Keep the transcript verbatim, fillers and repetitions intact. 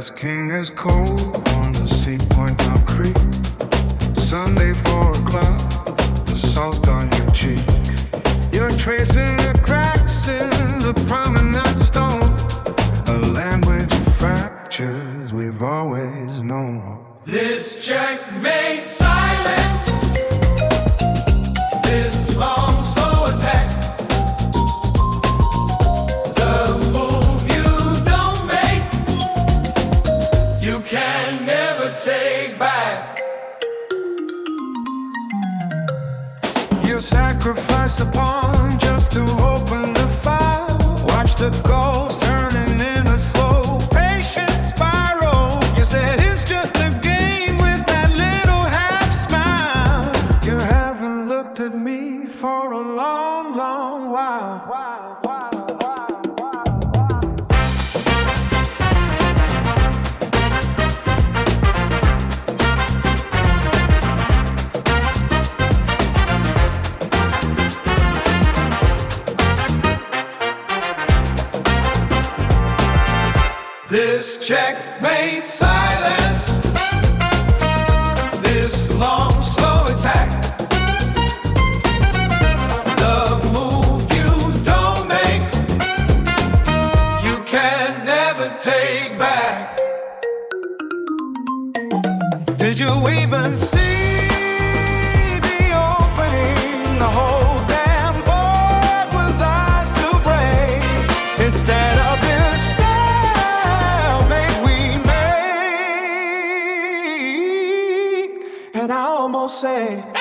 Last king is cold on the Sea Point Down Creek. Sunday four o'clock, the salt on your cheek. You're tracing the cracks in the promenade stone, a language of fractures we've always known. This checkmate silence, this long slow attack, the move you don't make, you can never take back. You sacrifice a pawn just to open the file. Watch the ghost turning in a slow, patient spiral. You said it's just a game with that little half smile. You haven't looked at me for a long, long while. Wow, wow, wow, wow, wow. This checkmate silence, this long slow attack, the move you don't make, you can never take back. Did you even see the opening? The whole damn board was ours to break. Instead of this stalemate we made, and I almost said